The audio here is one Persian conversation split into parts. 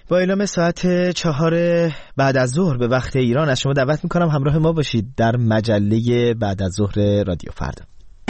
با اعلام ساعت 4 بعد از ظهر به وقت ایران از شما دعوت میکنم همراه ما باشید در مجله بعد از ظهر رادیو فردا.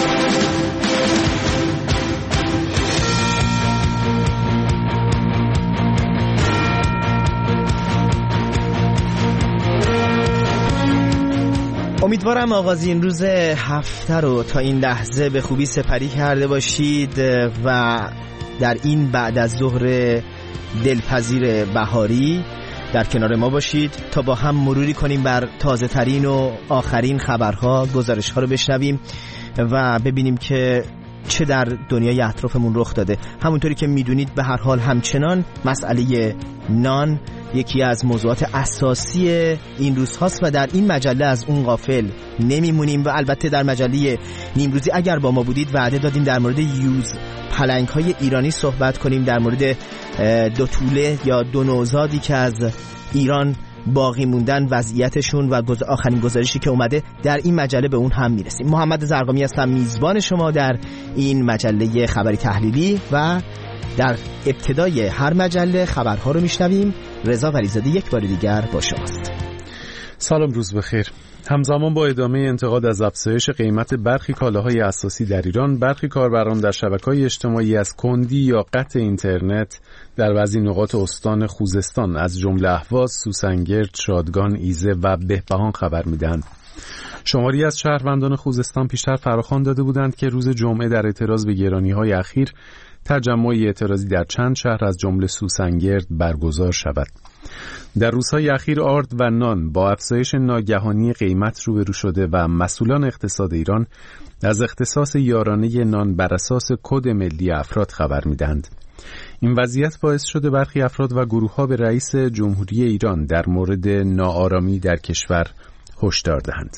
امیدوارم آغاز این روز هفته رو تا این لحظه به خوبی سپری کرده باشید و در این بعد از ظهر دلپذیر بهاری در کنار ما باشید تا با هم مروری کنیم بر تازه ترین و آخرین خبرها، گزارش ها رو بشنویم و ببینیم که چه در دنیای اطرافمون رخ داده. همونطوری که میدونید به هر حال همچنان مسئله نان یکی از موضوعات اساسی این روز هاست و در این مجله از اون غافل نمیمونیم و البته در مجله نیمروزی اگر با ما بودید وعده دادیم در مورد یوز پلنگ های ایرانی صحبت کنیم، در مورد دو توله یا دو نوزادی که از ایران باقی موندن، وضعیتشون و آخرین گزارشی که اومده در این مجله به اون هم میرسیم. محمد زرقامی هستم میزبان شما در این مجله خبری تحلیلی و در ابتدای هر مجله خبرها رو میشنویم. رضا ولیزاده یک بار دیگر با شماست. سلام، روز بخیر. همزمان با ادامه انتقاد از افزایش قیمت برخی کالاهای اساسی در ایران، برخی کاربران در شبکه‌های اجتماعی از کندی یا قطع اینترنت در بعضی نقاط استان خوزستان از جمله اهواز، سوسنگرد، شادگان، ایزه و بهبهان خبر میدهند. شماری از شهروندان خوزستان پیشتر فراخوان داده بودند که روز جمعه در اعتراض به گرانی‌های اخیر تجمعی اعتراضی در چند شهر از جمله سوسنگرد برگزار شود. در روزهای اخیر آرد و نان با افزایش ناگهانی قیمت روبرو شده و مسئولان اقتصاد ایران از اختصاص یارانه نان بر اساس کد ملی افراد خبر می‌دهند. این وضعیت باعث شده برخی افراد و گروه‌ها به رئیس جمهوری ایران در مورد ناآرامی در کشور هشدار دهند.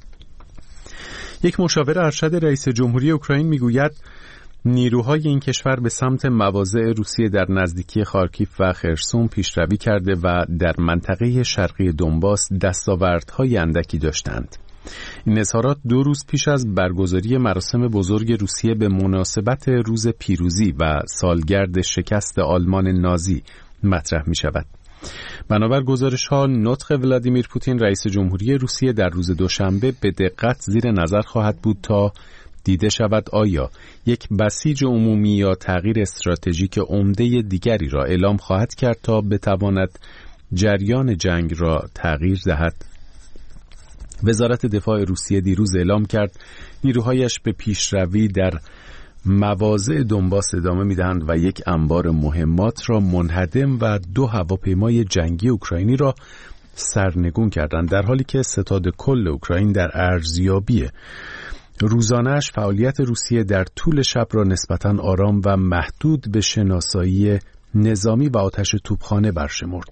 یک مشاور ارشد رئیس جمهوری اوکراین میگوید نیروهای این کشور به سمت مواضع روسیه در نزدیکی خارکیف و خرسون پیشروی کرده و در منطقه شرقی دونباس دستاوردهای اندکی داشتند. این اظهارات 2 روز پیش از برگزاری مراسم بزرگ روسیه به مناسبت روز پیروزی و سالگرد شکست آلمان نازی مطرح می شود. بنابر گزارش‌ها نطق ولادیمیر پوتین رئیس جمهوری روسیه در روز دوشنبه به دقت زیر نظر خواهد بود تا دیده شود آیا یک بسیج عمومی یا تغییر استراتژیک عمده دیگری را اعلام خواهد کرد تا بتواند جریان جنگ را تغییر دهد. وزارت دفاع روسیه دیروز اعلام کرد نیروهایش به پیشروی در مواضع دونباس ادامه می‌دهند و یک انبار مهمات را منهدم و 2 هواپیمای جنگی اوکراینی را سرنگون کردند، در حالی که ستاد کل اوکراین در ارزیابی روزانه‌اش فعالیت روسیه در طول شب را نسبتاً آرام و محدود به شناسایی نظامی و آتش توپخانه برشمرد.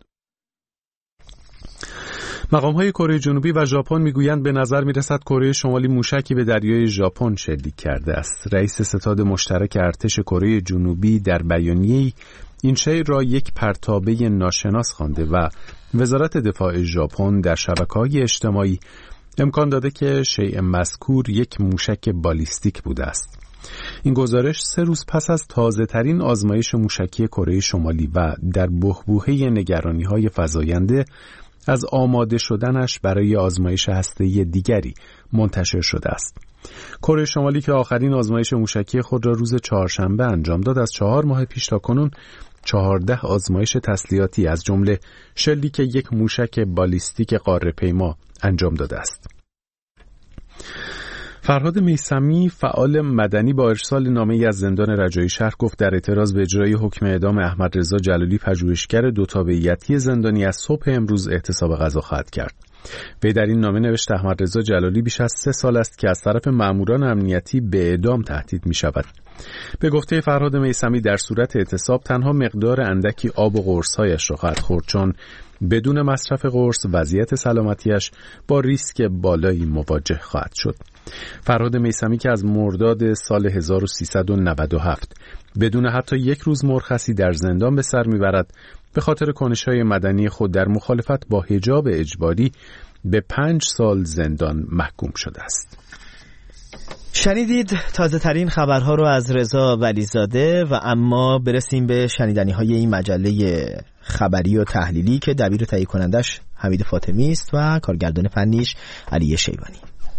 مقام‌های کره جنوبی و ژاپن میگویند به نظر میرسد کره شمالی موشکی به دریای ژاپن شلیک کرده است. رئیس ستاد مشترک ارتش کره جنوبی در بیانیه‌ای این شی را یک پرتابه ناشناس خوانده و وزارت دفاع ژاپن در شبکه‌های اجتماعی امکان داده که شیء مذکور یک موشک بالیستیک بوده است. این گزارش 3 روز پس از تازه‌ترین آزمایش موشکی کره شمالی و در بحبوحه نگرانی‌های فزاینده از آماده شدنش برای آزمایش هسته‌ای دیگری منتشر شده است. کره شمالی که آخرین آزمایش موشکی خود را روز چهارشنبه انجام داد، از 4 ماه پیش تا کنون 14 آزمایش تسلیحاتی از جمله شلیک یک موشک بالیستیک قاره‌پیما انجام داده است. فرهاد میثمی فعال مدنی با ارسال نامه‌ای از زندان رجایی شهر گفت در اعتراض به اجرای حکم اعدام احمد رضا جلالی پژوهشگر 2 تابعیتی زندانی از صبح امروز اعتصاب غذا خواهد کرد. وی در این نامه نوشت احمد رضا جلالی بیش از 3 سال است که از طرف ماموران امنیتی به اعدام تهدید می شود. به گفته فرهاد میثمی در صورت اعتصاب تنها مقدار اندکی آب و قرص‌هایش را خواهد خورد، چون بدون مصرف قرص وضعیت سلامتیش با ریسک بالایی مواجه خواهد شد. فرهاد میثمی که از مرداد سال 1397 بدون حتی 1 روز مرخصی در زندان به سر میبرد، به خاطر کنش‌های مدنی خود در مخالفت با حجاب اجباری به 5 سال زندان محکوم شده است. شنیدید تازه ترین خبرها رو از رضا ولیزاده و اما برسیم به شنیدنی های این مجله خبری و تحلیلی که دبیر و تهیه کنندش حمید فاطمی است و کارگردان فنیش علی شیبانی.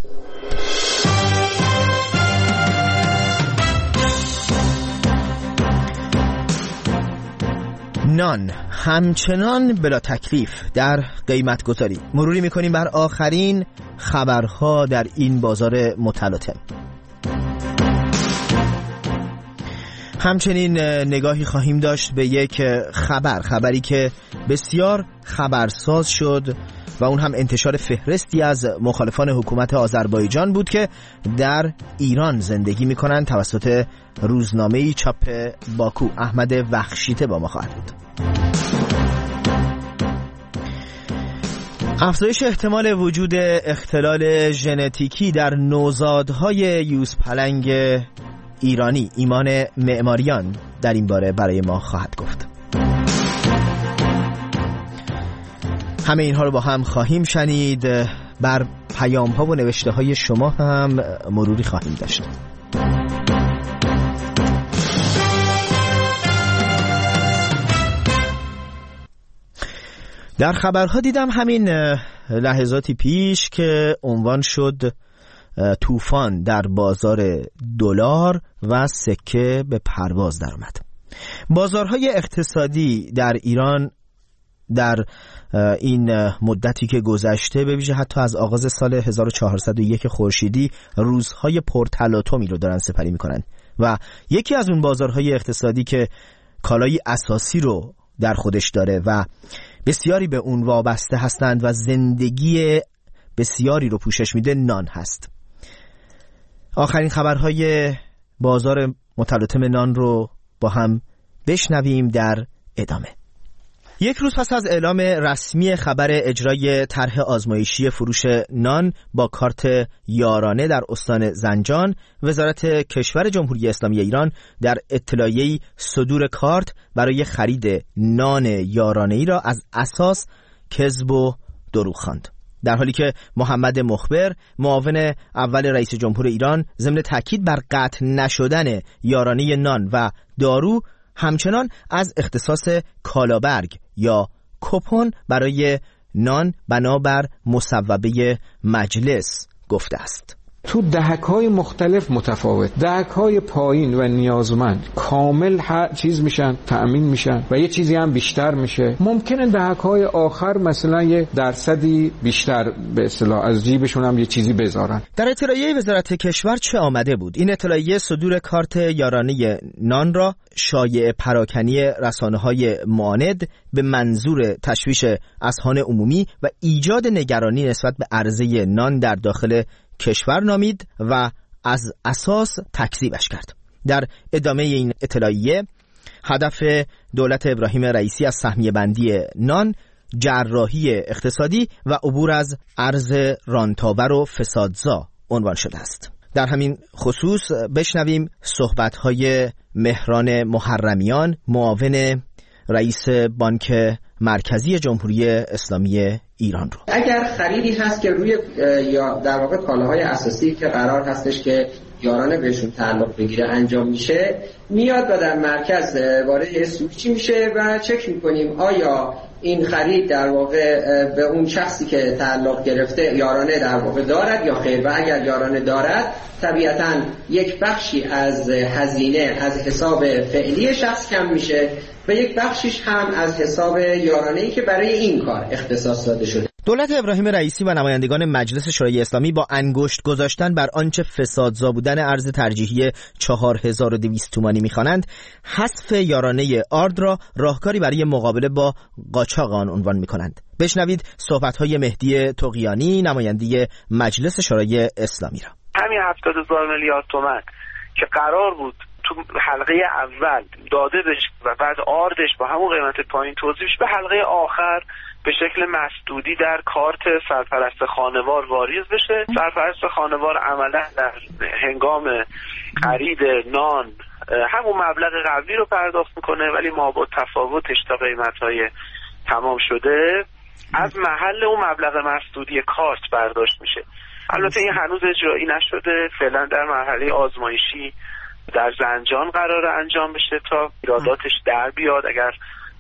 نان همچنان بلا تکلیف در قیمت گذاری. مروری میکنیم بر آخرین خبرها در این بازار متلاطم. همچنین نگاهی خواهیم داشت به یک خبری که بسیار خبرساز شد و اون هم انتشار فهرستی از مخالفان حکومت آذربایجان بود که در ایران زندگی میکنند توسط روزنامه‌ای چاپ باکو. احمد وخشیته با ما خواهد بود. افزایش احتمال وجود اختلال ژنتیکی در نوزادهای یوزپلنگ ایرانی. ایمان معماریان در این باره برای ما خواهد گفت. همه اینها رو با هم خواهیم شنید. بر پیام ها و نوشته های شما هم مروری خواهیم داشت. در خبرها دیدم همین لحظاتی پیش که عنوان شد طوفان در بازار دلار و سکه به پرواز در اومد. بازارهای اقتصادی در ایران در این مدتی که گذشته، به ویژه حتی از آغاز سال 1401 خورشیدی، روزهای پرتلاطمی رو دارن سپری میکنن و یکی از اون بازارهای اقتصادی که کالای اساسی رو در خودش داره و بسیاری به اون وابسته هستند و زندگی بسیاری رو پوشش میده، نان هست. آخرین خبرهای بازار متلاطم نان رو با هم بشنویم در ادامه. یک روز پس از اعلام رسمی خبر اجرای طرح آزمایشی فروش نان با کارت یارانه در استان زنجان، وزارت کشور جمهوری اسلامی ایران در اطلاعیه‌ای صدور کارت برای خرید نان یارانه‌ای را از اساس کذب و دروغ خواند. در حالی که محمد مخبر، معاون اول رئیس جمهور ایران، ضمن تاکید بر قطع نشدن یارانه نان و دارو، همچنان از اختصاص کالابرگ یا کوپن برای نان بنابر مصوبه مجلس گفته است. تو دهک‌های مختلف متفاوت، دهک‌های پایین و نیازمند کامل چیز میشن، تأمین میشن و یه چیزی هم بیشتر میشه. ممکنه دهک‌های آخر مثلا یه درصدی بیشتر به اصطلاح از جیبشون هم یه چیزی بذارن. در اطلاعیه وزارت کشور چه آمده بود؟ این اطلاعیه صدور کارت یارانه نان را شایعه پراکنی رسانه‌های معاند به منظور تشویش اذهان عمومی و ایجاد نگرانی نسبت به عرضه نان در داخل کشور نامید و از اساس تکذیبش کرد. در ادامه این اطلاعیه، هدف دولت ابراهیم رئیسی از سهمیه بندی نان، جراحی اقتصادی و عبور از ارز رانتاور و فسادزا عنوان شده است. در همین خصوص بشنویم صحبت‌های مهران محرمیان، معاون رئیس بانک مرکزی جمهوری اسلامی ایران رو. اگر خریدی هست که روی یا در واقع کالاهای اساسی که قرار هستش که یارانه بهشون تعلق بگیره انجام میشه، میاد و در مرکز وارد سویچی میشه و چک میکنیم آیا این خرید در واقع به اون شخصی که تعلق گرفته یارانه در واقع دارد یا خیر، و اگر یارانه دارد طبیعتاً یک بخشی از هزینه از حساب فعلی شخص کم میشه و یک بخشیش هم از حساب یارانه‌ای که برای این کار اختصاص داده شده. دولت ابراهیم رئیسی و نمایندگان مجلس شورای اسلامی با انگشت گذاشتن بر آنچه فسادزا بودن ارز ترجیحی 4200 تومانی می‌خوانند، حذف یارانه آرد را راهکاری برای مقابله با قاچاق آن عنوان می‌کنند. بشنوید صحبت‌های مهدی طغیانی، نماینده مجلس شورای اسلامی را. همین 70,000 میلیارد تومان که قرار بود تو حلقه اول داده بشه و بعد آردش با همون قیمت پایین توزیع بشه، به حلقه آخر به شکل مسدودی در کارت سرپرست خانوار واریز بشه. سرپرست خانوار عملا در هنگام خرید نان همون مبلغ قبلی رو پرداخت میکنه، ولی ما با تفاوتش تا قیمت‌های تمام شده از محل اون مبلغ مسدودی کارت برداشت میشه. البته این هنوز اجرایی نشده، فعلا در مرحله آزمایشی در زنجان قرار انجام بشه تا ایراداتش در بیاد. اگر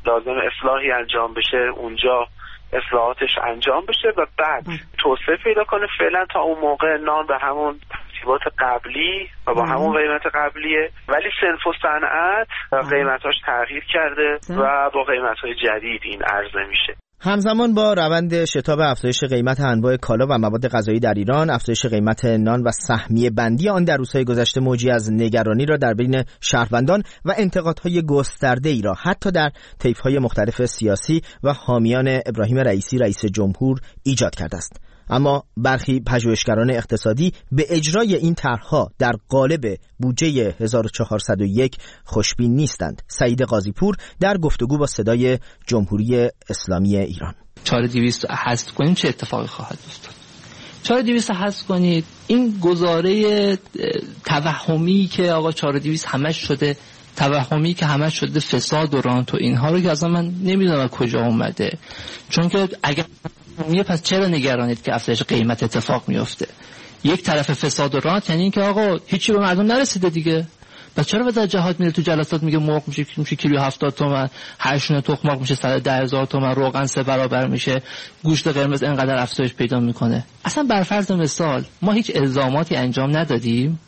لازم اصلاحی انجام بشه اونجا اصلاحاتش انجام بشه و بعد توسعه پیدا کنه. فعلا تا اون موقع نان به همون ترتیبات قبلی و با همون قیمت قبلیه، ولی صنف و صنعت قیمتاش تغییر کرده و با قیمت‌های جدید این عرضه میشه. همزمان با روند شتاب افزایش قیمت انواع کالا و مواد غذایی در ایران، افزایش قیمت نان و سهمیه بندی آن در روزهای گذشته موجی از نگرانی را در بین شهروندان و انتقادهای گسترده‌ای را حتی در طیف‌های مختلف سیاسی و حامیان ابراهیم رئیسی رئیس جمهور ایجاد کرده است. اما برخی پژوهشگران اقتصادی به اجرای این طرح‌ها در قالب بودجه 1401 خوشبین نیستند. سعید قاضی‌پور در گفتگو با صدای جمهوری اسلامی ایران: 4200 حذف کنیم چه اتفاقی خواهد افتاد؟ 4200 حذف کنید، این گزاره توهمی که آقا 4200 همش شده، توهمی که همش شده فساد و رانت و اینها رو که اصلا من نمیدونم کجا اومده. چون که اگر پس چرا نگرانید که افزایش قیمت اتفاق میفته؟ یک طرف فساد و رانت یعنی اینکه آقا هیچی به مردم نرسیده دیگه. پس چرا وزارت جهاد میره تو جلسات میگه مرغ میشه کیلو 70 تومن، هر شونه تخم مرغ میشه 110,000 تومن، روغن 3 برابر میشه، گوشت قرمز اینقدر افزایش پیدا میکنه؟ اصلا بر فرض مثال ما هیچ الزاماتی انجام ندادیم،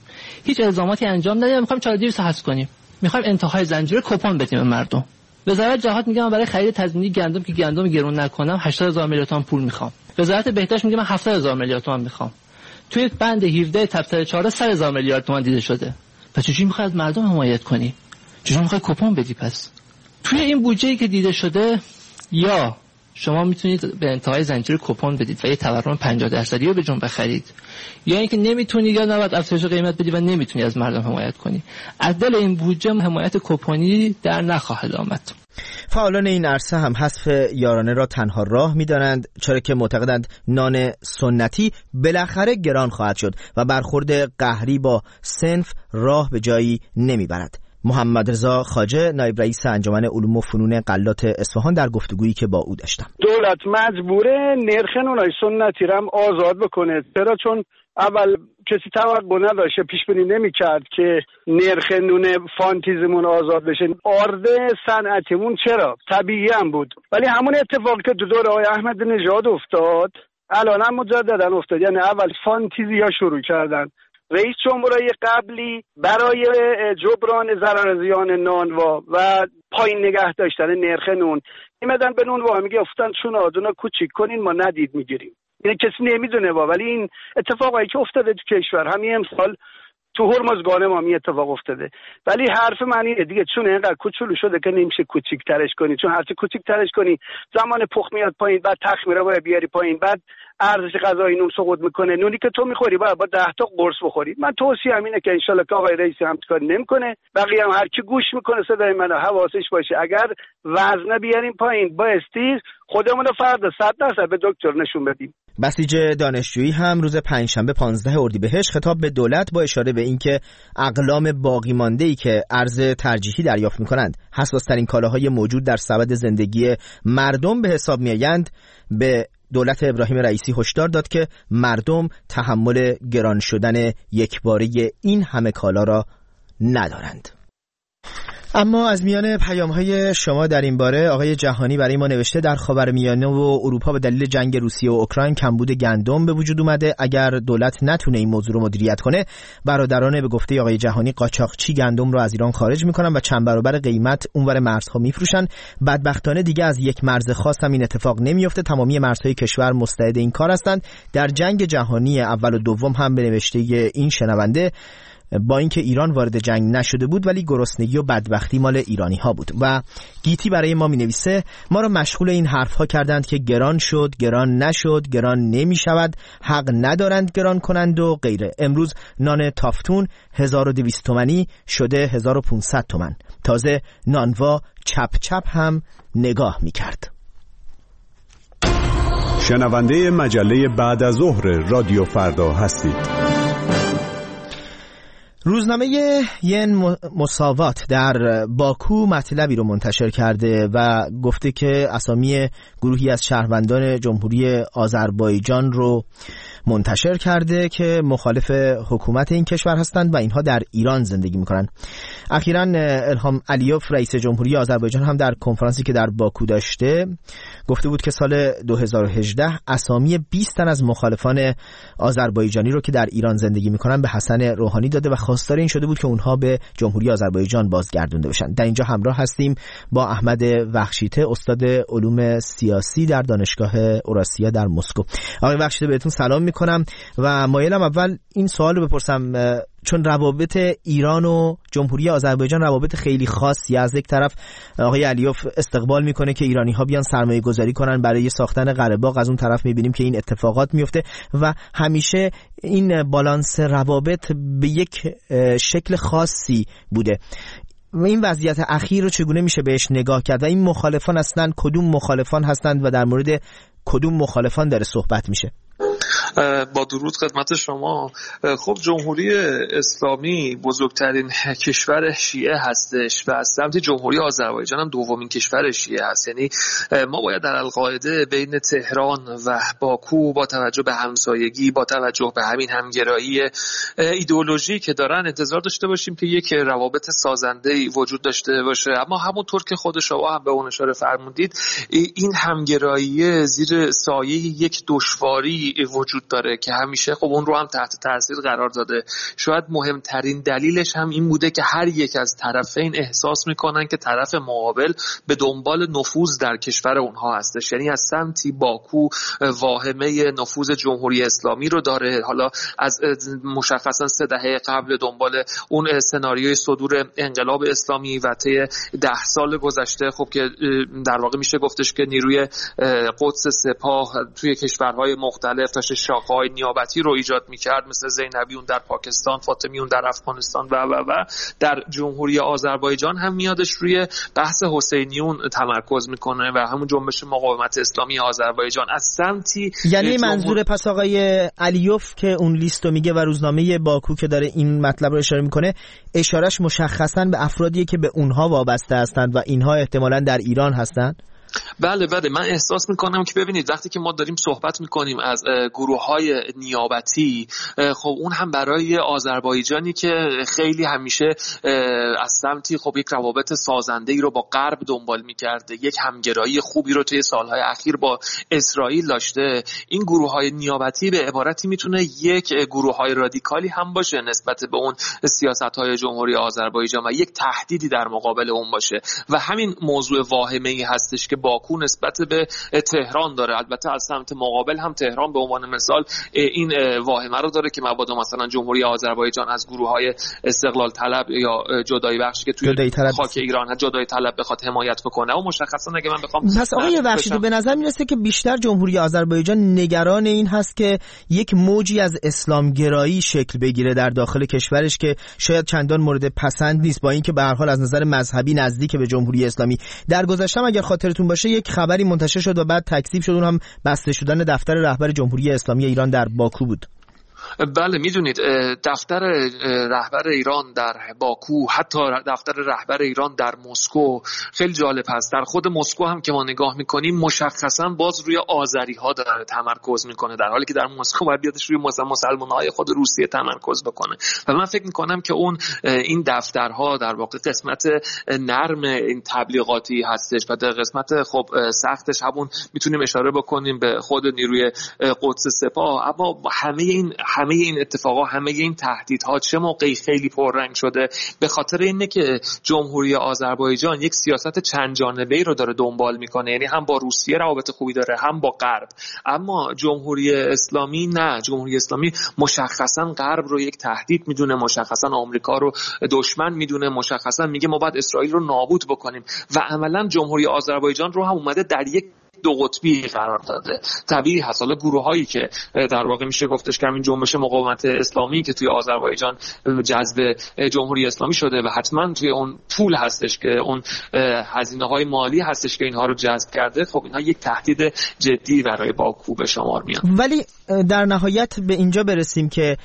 میخوایم 4200 حذف کنیم، میخوایم انتهای زنجیره کوپن بدیم به مردم. وزارت جهاد میگه من برای خرید تضمینی گندم که گندم گرون نکنم 80,000 میلیارد تومان پول میخوام. وزارت بهداشت میگه من 70,000 میلیارد تومان میخوام. توی بند 17 تبصره 4 100,000 میلیارد تومان دیده شده. پس چجوری میخوای از مردم حمایت کنی؟ چجوری میخوای کوپن بدی؟ پس توی این بودجه‌ای که دیده شده یا شما میتونید به انتهای زنجیره کوپن بدید و یه تورم 50% رو به جون بخرید، یا اینکه نمیتونی یا نباید افزایش قیمت بدی و نمیتونی از مردم حمایت کنی. از دل این بودجه حمایت کوپنی در نخواهد آمد. فعالان این عرصه هم حذف یارانه را تنها راه می‌دانند، چرا که معتقدند نان سنتی بالاخره گران خواهد شد و برخورد قهری با صنف راه به جایی نمیبرد. محمد رضا خواجه نایب رئیس انجمن علوم و فنون غلات اصفهان در گفتگویی که با او داشتم: دولت مجبوره نرخ نونای سنتی را هم آزاد بکنه. چرا؟ چون اول کسی توقع نداشته، پیش بینی نمی‌کرد که نرخ نون فانتیزمون آزاد بشه. آرد صنعتیمون چرا طبیعی هم بود، ولی همون اتفاقی که تو دوره آقای احمدی نژاد افتاد الان هم مجددا افتاد. یعنی اول فانتزی‌ها شروع کردن. رئیس جمهورای قبلی برای جبران ضرر زیان نانوا و پایین نگه داشتن نرخ نون میمدن به نونوا میگه افتن چون آدونا کوچیک کنین ما ندید میگیریم. این کسی نمیدونه ولی این اتفاقایی که افتاده تو کشور همین امسال تو هرمزگان ما می اتفاق افتاده. ولی حرف معنی دیگه چون اینقدر کوچولو شده که نمیشه کوچیک ترش کنی، چون هرچی کوچیک ترش کنی زمان پخت میاد پایین، بعد تخمیره باید بیاری پایین، بعد ارزش غذایی نون سقوط میکنه. نونی که تو میخوری باید با 10 تا قرص بخوری. من توصیه‌ام اینه که ان شاءالله که آقای رئیس همکاری نمیکنه، بقیه هم هر کی گوش میکنه صدای منو حواسش باشه اگر وزن بیاریم پایین بایستی خودمون رو فردا 100% به دکتر نشون بدیم. بسیج دانشجویی هم روز پنجشنبه 15 اردیبهشت خطاب به دولت با اشاره به اینکه اقلام باقی مانده‌ای که ارز ترجیحی دریافت می‌کنند حساس‌ترین کالاهای موجود در سبد زندگی مردم به حساب می‌آیند، به دولت ابراهیم رئیسی هشدار داد که مردم تحمل گران شدن یکباره این همه کالا را ندارند. اما از میان پیام‌های شما در این باره آقای جهانی برای ما نوشته در خاورمیانه و اروپا به دلیل جنگ روسیه و اوکراین کمبود گندم به وجود اومده. اگر دولت نتونه این موضوع رو مدیریت کنه، برادران به گفته آقای جهانی قاچاقچی گندم رو از ایران خارج میکنن و چند برابر قیمت اونور مرزها میفروشن. بدبختانه دیگه از یک مرز خاص هم این اتفاق نمیفته. تمامی مرزهای کشور مستعد این کار هستند. در جنگ جهانی اول و دوم هم به نوشته این شنونده با اینکه ایران وارد جنگ نشده بود ولی گرسنگی و بدبختی مال ایرانی ها بود. و گیتی برای ما می نویسه ما را مشغول این حرف ها کردند که گران شد، گران نشد، گران نمی شود، حق ندارند گران کنند و غیره. امروز نان تافتون 1200 تومانی شده 1500 تومن. تازه نانوا چپ چپ هم نگاه می کرد. شنونده مجله بعد از ظهر رادیو فردا هستید. روزنامه ین مساوات در باکو مطلبی رو منتشر کرده و گفته که اسامی گروهی از شهروندان جمهوری آذربایجان رو منتشر کرده که مخالف حکومت این کشور هستند و اینها در ایران زندگی میکنن. اخیراً الهام علیوف رئیس جمهوری آذربایجان هم در کنفرانسی که در باکو داشته گفته بود که سال 2018 اسامی 20 تن از مخالفان آذربایجانی رو که در ایران زندگی میکنن به حسن روحانی داده و خواستار این شده بود که اونها به جمهوری آذربایجان بازگردونده بشن. در اینجا همراه هستیم با احمد وخشیته، استاد علوم سیاسی در دانشگاه اوراسیا در مسکو. آقای وخشیته بهتون سلام میکنم و مایلم اول این سوال رو بپرسم، چون روابط ایران و جمهوری آذربایجان روابط خیلی خاصی، از یک طرف آقای علیوف استقبال میکنه که ایرانی ها بیان سرمایه گذاری کنن برای ساختن قره باغ، از اون طرف میبینیم که این اتفاقات میفته و همیشه این بالانس روابط به یک شکل خاصی بوده. این وضعیت اخیر رو چگونه میشه بهش نگاه کرد و این مخالفان اصلا کدوم مخالفان هستند و در مورد کدوم مخالفان داره صحبت میشه؟ با درود خدمت شما. خب جمهوری اسلامی بزرگترین کشور شیعه هستش و از سمت جمهوری آذربایجان هم دومین کشور شیعه هست. یعنی ما باید در القاعده بین تهران و باکو با توجه به همسایگی، با توجه به همین همگرایی ایدئولوژی که دارن انتظار داشته باشیم که یک روابط سازنده‌ای وجود داشته باشه، اما همونطور که خود شما هم به اون اشاره فرمودید این همگرایی زیر سایه یک دشواری وجود داره که همیشه خب اون رو هم تحت تاثیر قرار داده. شاید مهمترین دلیلش هم این بوده که هر یک از طرفین احساس میکنن که طرف مقابل به دنبال نفوذ در کشور اونها هستش. یعنی از سمتی باکو واهمه نفوذ جمهوری اسلامی رو داره، حالا از مشخصا 3 دهه قبل دنبال اون سناریوی صدور انقلاب اسلامی و طی 10 سال گذشته خب که در واقع میشه گفتش که نیروی قدس سپاه توی کشورهای مختلف شاخه‌های نیابتی رو ایجاد می‌کرد، مثل زینبیون در پاکستان، فاطمیون در افغانستان و در جمهوری آذربایجان هم میادش روی بحث حسینیون تمرکز میکنه و همون جنبش مقاومت اسلامی آذربایجان از سمتی. یعنی منظور پس آقای علیوف که اون لیستو میگه و روزنامه باکو که داره این مطلب رو اشاره میکنه، اشارهش مشخصاً به افرادیه که به اونها وابسته هستند و اینها احتمالاً در ایران هستند. بله من احساس میکنم که ببینید وقتی که ما داریم صحبت میکنیم از گروه‌های نیابتی، خب اون هم برای آذربایجانی که خیلی همیشه از سمتی خب یک روابط سازنده‌ای رو با غرب دنبال میکرده، یک همگرایی خوبی رو توی سالهای اخیر با اسرائیل داشته، این گروه‌های نیابتی به عبارتی میتونه یک گروه‌های رادیکالی هم باشه نسبت به اون سیاست‌های جمهوری آذربایجان و یک تهدیدی در مقابل اون باشه و همین موضوع واهمه‌ای هستش که باکو نسبت به تهران داره. البته از سمت مقابل هم تهران به عنوان مثال این واهمه رو داره که مبادا مثلا جمهوری آذربایجان از گروه‌های استقلال طلب یا جدایی بخشی که توی خاک ایران جدایی طلب بخواد حمایت بکنه و مشخصا اگه من بخوام پس آقای وخشیته به نظر میرسه که بیشتر جمهوری آذربایجان نگران این هست که یک موجی از اسلامگرایی شکل بگیره در داخل کشورش که شاید چندان مورد پسند نیست، با اینکه به هر حال از نظر مذهبی نزدیک به جمهوری اسلامی. در گذشته اگر خاطرتون باشه یک خبری منتشر شد و بعد تکذیب شد، اون هم بسته شدن دفتر رهبر جمهوری اسلامی ایران در باکو بود. بله میدونید دفتر رهبر ایران در باکو، حتی دفتر رهبر ایران در مسکو خیلی جالب هست. در خود مسکو هم که ما نگاه میکنیم مشخصا باز روی آذری ها داره تمرکز میکنه، در حالی که در مسکو باید بیادش روی مسلمان های خود روسیه تمرکز بکنه و من فکر میکنم که این دفترها در واقع قسمت نرم این تبلیغاتی هستش و در قسمت خب سختش همون میتونیم اشاره بکنیم به خود نیروی قدس سپاه. اما همه این اتفاقا، همه این تهدیدها چه موقعی خیلی پررنگ شده؟ به خاطر اینه که جمهوری آذربایجان یک سیاست چند جانبه‌ای رو داره دنبال میکنه، یعنی هم با روسیه روابط خوبی داره هم با غرب. اما جمهوری اسلامی نه، جمهوری اسلامی مشخصا غرب رو یک تهدید میدونه، مشخصا آمریکا رو دشمن میدونه، مشخصا میگه ما باید اسرائیل رو نابود بکنیم و عملا جمهوری آذربایجان رو هم اومده در یک دو قطبی قرار داده. طبیعی هست حالا گروهایی که در واقع میشه گفتش که همین جنبش مقاومت اسلامی که توی آذربایجان جذب جمهوری اسلامی شده و حتما توی اون پول هستش که اون هزینه‌های مالی هستش که اینها رو جذب کرده، خب اینها یک تهدید جدی برای باکو به شمار میان. ولی در نهایت به اینجا برسیم که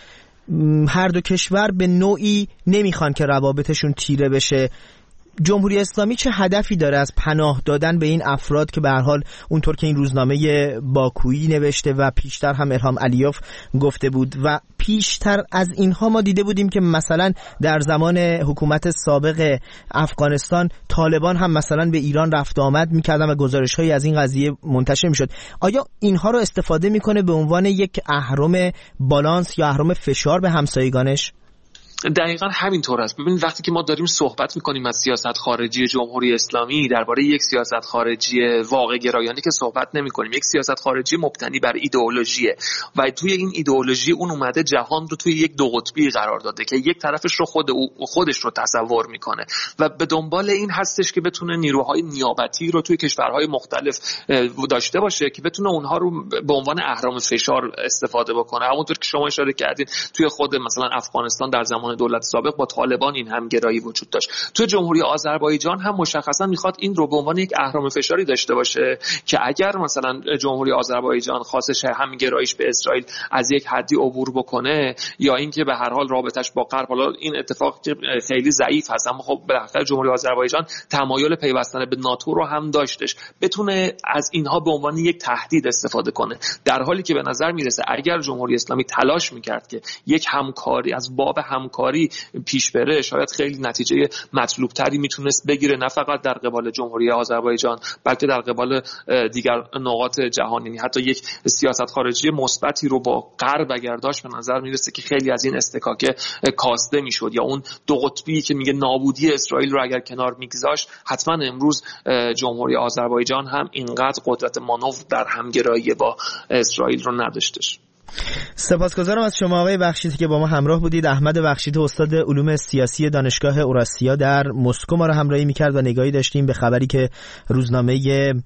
هر دو کشور به نوعی نمیخوان که روابطشون تیره بشه. جمهوری اسلامی چه هدفی داره از پناه دادن به این افراد که به هر حال اونطور که این روزنامه باکویی نوشته و پیشتر هم الهام علیوف گفته بود و پیشتر از اینها ما دیده بودیم که مثلا در زمان حکومت سابق افغانستان طالبان هم مثلا به ایران رفت آمد میکردن و گزارش‌هایی از این قضیه منتشر میشد. آیا اینها رو استفاده میکنه به عنوان یک اهرم بالانس یا اهرم فشار به همسایگانش؟ دقیقاً همینطور است. ببینید وقتی که ما داریم صحبت میکنیم از سیاست خارجی جمهوری اسلامی، درباره یک سیاست خارجی واقع گرایانه که صحبت نمیکنیم، یک سیاست خارجی مبتنی بر ایدئولوژیه و توی این ایدئولوژی اون اومده جهان رو توی یک دو قطبی قرار داده که یک طرفش رو خودش رو تصور میکنه و به دنبال این هستش که بتونه نیروهای نیابتی رو توی کشورهای مختلف داشته باشه که بتونه اونها رو به عنوان اهرم فشار استفاده بکنه. همونطور که شما اشاره کردید توی خود مثلا افغانستان در زمان دولت سابق با طالبان این همگرایی وجود داشت. تو جمهوری آذربایجان هم مشخصا میخواد این رو به عنوان یک اهرم فشاری داشته باشه که اگر مثلا جمهوری آذربایجان خواستش همگراییش به اسرائیل از یک حدی عبور بکنه یا اینکه به هر حال رابطش با غرب، حالا این اتفاق که خیلی ضعیف هست اما خب بالاخره جمهوری آذربایجان تمایل پیوستن به ناتو رو هم داشتش، بتونه از اینها به عنوان یک تهدید استفاده کنه، در حالی که به نظر میرسه اگر جمهوری اسلامی تلاش میکرد که یک همکاری از باب همکاری پیش بره شاید خیلی نتیجه مطلوب تری میتونست بگیره، نه فقط در قبال جمهوری آذربایجان بلکه در قبال دیگر نقاط جهان. یعنی حتی یک سیاست خارجی مثبتی رو با غرب اگر داشت به نظر میرسه که خیلی از این استکاکه کاسته میشد، یا اون دو قطبی که میگه نابودی اسرائیل رو اگر کنار میگذاشت حتما امروز جمهوری آذربایجان هم اینقدر قدرت مانور در همگرایی با اسرائیل رو نداشتش. سپاسگزارم از شما آقای بخشیدی که با ما همراه بودید. احمد بخشیدی استاد علوم سیاسی دانشگاه اوراسیا در مسکو ما را همراهی می‌کرد و نگاهی داشتیم به خبری که روزنامه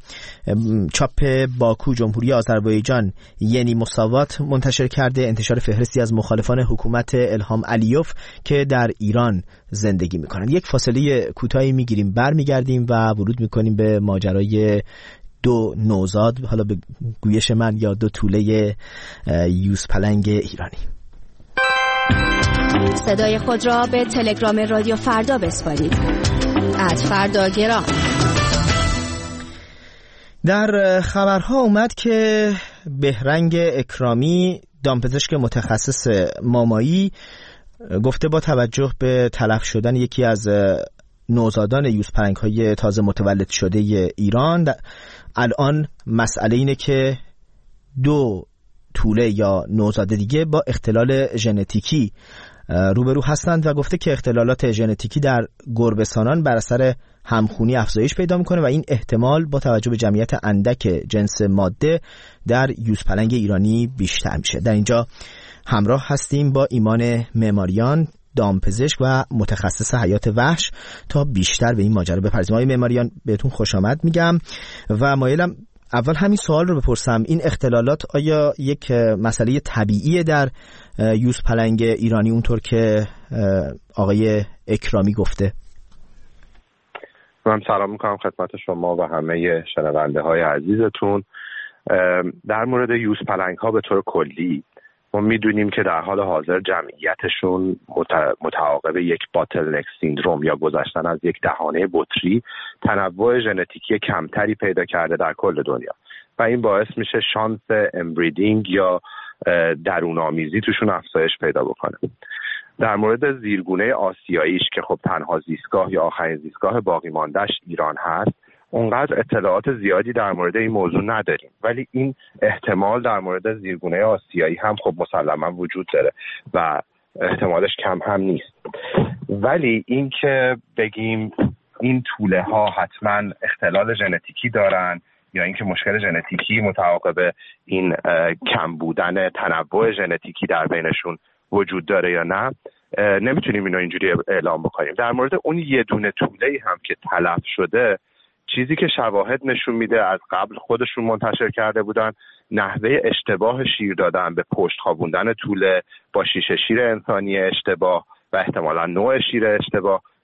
چاپ باکو جمهوری آذربایجان یعنی مساوات منتشر کرده، انتشار فهرستی از مخالفان حکومت الهام علیوف که در ایران زندگی می‌کنند. یک فاصله کوتاهی می‌گیریم، برمیگردیم و ورود می‌کنیم به ماجرای دو نوزاد، حالا به گویش من یا دو توله یوزپلنگ ایرانی. صدای خود را به تلگرام رادیو فردا بسپارید @فرداگرام. در خبرها اومد که بهرنگ اکرامی دامپزشک متخصص مامایی گفته با توجه به تلف شدن یکی از نوزادان یوزپلنگ‌های تازه متولد شده ایران الان مسئله اینه که دو توله یا نوزاد دیگه با اختلال ژنتیکی روبرو هستند و گفته که اختلالات ژنتیکی در گربه‌سانان بر اثر همخونی افزایش پیدا میکنه و این احتمال با توجه به جمعیت اندک جنس ماده در یوزپلنگ ایرانی بیشتر میشه. در اینجا همراه هستیم با ایمان معماریان، دامپزشک و متخصص حیات وحش تا بیشتر به این ماجرا بپردازیم. آقای معماریان بهتون خوش آمد میگم و مایلم اول همین سوال رو بپرسم، این اختلالات آیا یک مسئله طبیعیه در یوزپلنگ ایرانی اونطور که آقای اکرامی گفته؟ من سلام میکنم خدمت شما و همه شنونده های عزیزتون. در مورد یوزپلنگ ها به طور کلی ما میدونیم که در حال حاضر جمعیتشون متعاقب یک باتلنک سیندروم یا گذشتن از یک دهانه بطری تنوع ژنتیکی کمتری پیدا کرده در کل دنیا و این باعث میشه شانس امبریدینگ یا درون‌آمیزی توشون افزایش پیدا بکنه. در مورد زیرگونه آسیاییش که خب تنها زیستگاه یا آخرین زیستگاه باقی ماندهش ایران هست، اونقدر اطلاعات زیادی در مورد این موضوع نداریم، ولی این احتمال در مورد زیرگونه آسیایی هم خب مسلما وجود داره و احتمالش کم هم نیست. ولی این که بگیم این توله ها حتما اختلال ژنتیکی دارن یا اینکه مشکل ژنتیکی متعاقب این کم بودن تنوع ژنتیکی در بینشون وجود داره یا نه، نمیتونیم اینو اینجوری اعلام بکنیم. در مورد اون یه دونه توله‌ای هم که تلف شده، چیزی که شواهد نشون میده از قبل خودشون منتشر کرده بودن، نحوه اشتباه شیر دادن به پشت خوابوندن توله با شیشه شیر انسانی اشتباه و احتمالا نوع شیر اشتباه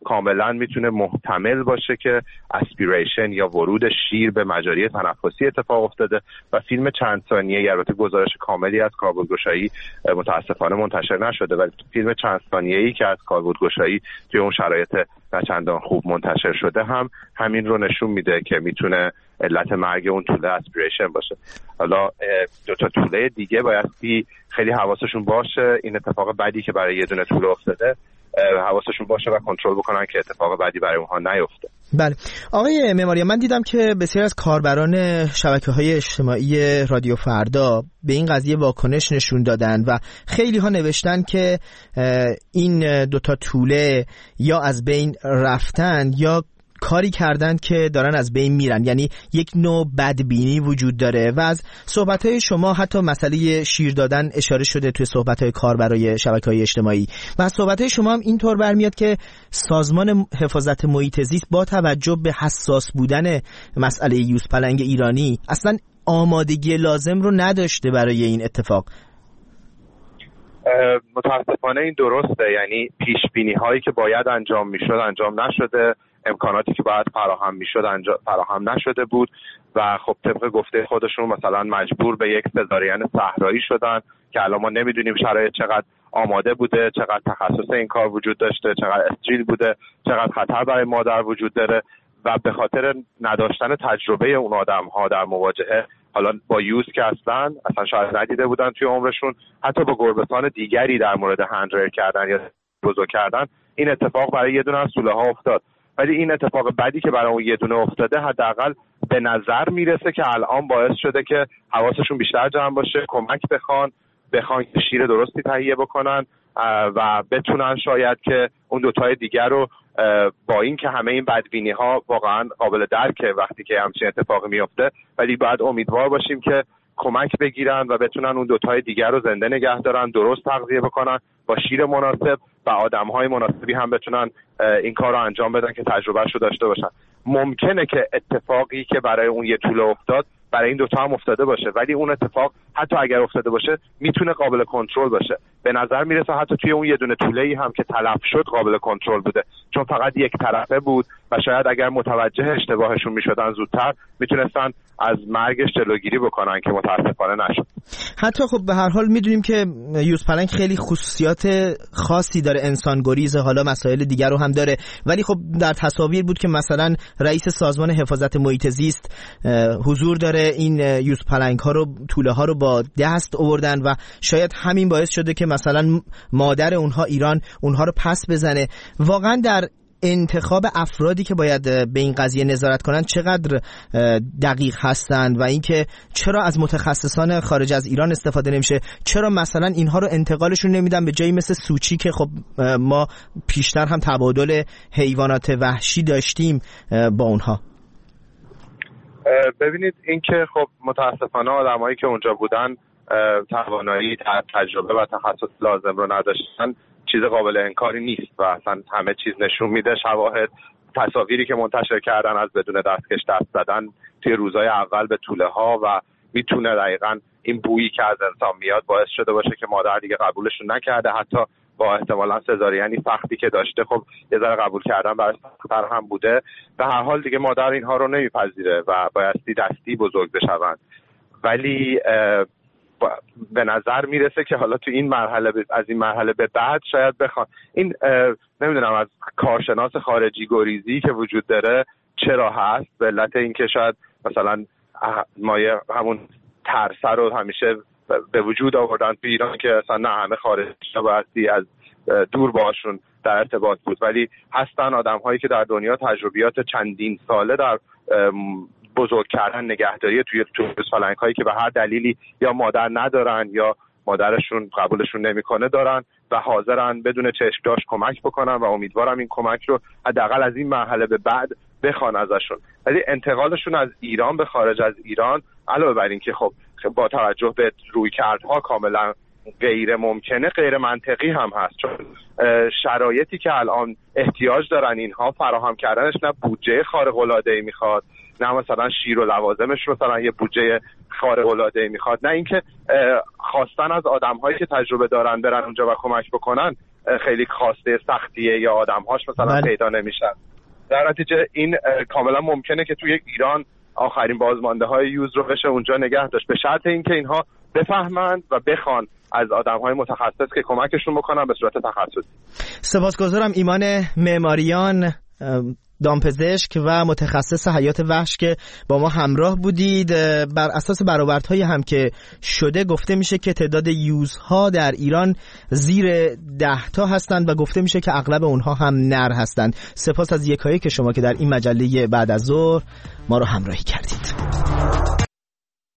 کاملا میتونه محتمل باشه که اسپیریشن یا ورود شیر به مجاری تنفسی اتفاق افتاده و فیلم چند ثانیه‌ای، البته گزارش کاملی از کاربردگشایی متاسفانه منتشر نشده، ولی فیلم چند ثانیه‌ای که از کاربردگشایی توی اون شرایط نه چندان خوب منتشر شده هم همین رو نشون میده که میتونه علت مرگ اون توله اسپیریشن باشه. حالا دو تا توله دیگه بایستی خیلی حواسشون باشه این اتفاق بدی که برای یه دونه توله افتاده حواسشون باشه و کنترل بکنن که اتفاق بدی برای اونها نیفته. بله آقای معماری، من دیدم که بسیار از کاربران شبکه‌های اجتماعی رادیو فردا به این قضیه واکنش نشون دادن و خیلی ها نوشتن که این دوتا توله یا از بین رفتن یا کاری کردن که دارن از بین میرن، یعنی یک نوع بدبینی وجود داره و از صحبت‌های شما حتی مسئله شیر دادن اشاره شده توی صحبت‌های کاربرای شبکه‌های اجتماعی و از صحبت‌های شما هم اینطور برمیاد که سازمان حفاظت محیط زیست با توجه به حساس بودن مسئله یوز پلنگ ایرانی اصلا آمادگی لازم رو نداشته برای این اتفاق. متاسفانه این درسته، یعنی پیشبینی هایی که باید انجام میشد انجام نشده، امکاناتی که باید فراهم میشد فراهم نشده بود و خب طبق گفته خودشون مثلا مجبور به یک سزارین صحرایی شدن که الان ما نمیدونیم شرایط چقدر آماده بوده، چقدر تخصص این کار وجود داشته، چقدر استریل بوده، چقدر خطر برای مادر وجود داره و به خاطر نداشتن تجربه اون آدم ها در مواجهه حالا با یوز که اصلا شاید ندیده بودن توی عمرشون، حتی با گربه‌سان دیگری در مورد هندریر کردن یا بزرگ کردن، این اتفاق برای یه دونه از توله ها افتاد. ولی این اتفاق بدی که برای اون یه دونه افتاده حداقل به نظر میرسه که الان باعث شده که حواسشون بیشتر جمع باشه، کمک بخوان که شیر درستی تهیه بکنن و بتونن شاید که اون دوتای دیگر رو با این که همه این بدبینی ها واقعا قابل درکه وقتی که همچین اتفاقی میفته، ولی باید امیدوار باشیم که کمک بگیرن و بتونن اون دوتای دیگر رو زنده نگه دارن، درست تغذیه بکنن با شیر مناسب و آدم‌های مناسبی هم بتونن این کار رو انجام بدن که تجربهش رو داشته باشن. ممکنه که اتفاقی که برای اون یه توله افتاد برای این دوتا هم افتاده باشه، ولی اون اتفاق حتی اگر افتاده باشه میتونه قابل کنترل باشه. به نظر میرسه حتی توی اون یه دونه توله‌ای هم که تلف شد قابل کنترل بوده، چون فقط یک طرفه بود و شاید اگر متوجه اشتباهشون میشدن زودتر میتونستن از مرگش جلوگیری بکنن که متاسفانه نشد. حتی خب به هر حال میدونیم که یوز پلنگ خیلی خصوصیات خاصی داره، انسان گریز، حالا مسائل دیگر رو هم داره، ولی خب در تصاویر بود که مثلا رئیس سازمان حفاظت محیط زیست حضور داره، این یوز پلنگ ها رو، توله ها رو با دست آوردن و شاید همین باعث شده که مثلا مادر اونها ایران اونها رو پس بزنه. واقعا در انتخاب افرادی که باید به این قضیه نظارت کنن چقدر دقیق هستن و اینکه چرا از متخصصان خارج از ایران استفاده نمیشه، چرا مثلا اینها رو انتقالشون نمیدن به جایی مثل سوچی که خب ما پیشتر هم تبادل حیوانات وحشی داشتیم با اونها. ببینید این که خب متاسفانه آدمایی که اونجا بودن توانایی تجربه و تخصص لازم رو نداشتن چیز قابل انکاری نیست و اصلا همه چیز نشون میده. شواهد، تصاویری که منتشر کردن از بدون دستکش دست زدن توی روزهای اول به توله ها و میتونه دقیقاً این بویی که از انسان میاد باعث شده باشه که مادر دیگه قبولشون نکرده، حتی با احتمالاً سزارینی سختی که داشته خب یه ذره قبول کردن براش سخت‌تر هم بوده. به هر حال دیگه مادر اینها رو نمیپذیره و بایستی دستی بزرگ بشوند. ولی به نظر میرسه که حالا تو این مرحله از این مرحله به بعد شاید بخوان این نمیدونم از کارشناس خارجی گریزی که وجود داره چرا هست، به علت اینکه شاید مثلا مایه همون ترسه رو همیشه به وجود آوردن تو ایران که اصلا نه همه خارجی بایستی از دور باشون در ارتباط بود، ولی هستن آدم هایی که در دنیا تجربیات چندین ساله در بزرگ کردن نگهداری توی پلنگ هایی که به هر دلیلی یا مادر ندارن یا مادرشون قبولشون نمیکنه دارن و حاضرن بدون چشم‌داش کمک بکنن و امیدوارم این کمک رو حداقل از این مرحله به بعد بخوان ازشون. ولی انتقالشون از ایران به خارج از ایران علاوه بر این که خب با توجه به رویکردها کاملا غیر ممکنه، غیر منطقی هم هست، چون شرایطی که الان احتیاج دارن اینها فراهم کردنش نه بودجه خارق‌العاده‌ای میخواد، نه مثلا شیر و لوازمش مثلا یه بودجه خارق‌العاده‌ای میخواد، نه اینکه خواستن از آدم‌هایی که تجربه دارن برن اونجا و کمک بکنن خیلی خواسته سختیه یا آدم‌هاش مثلا پیدا نمیشن. در نتیجه این کاملا ممکنه که توی ایران آخرین بازمانده‌های یوز رو بشه اونجا نگه داشت، به شرط اینکه اینها بفهمند و بخوان از آدم‌های متخصص که کمکشون بکنن به صورت تخصصی. سپاسگزارم ایمان معماریان، دامپزشک و متخصص حیات وحش که با ما همراه بودید. بر اساس برآوردهای هم که شده گفته میشه که تعداد یوزها در ایران زیر 10 تا هستند و گفته میشه که اغلب اونها هم نر هستند. سپاس از یکایی که شما که در این مجله بعد از ظهر ما رو همراهی کردید.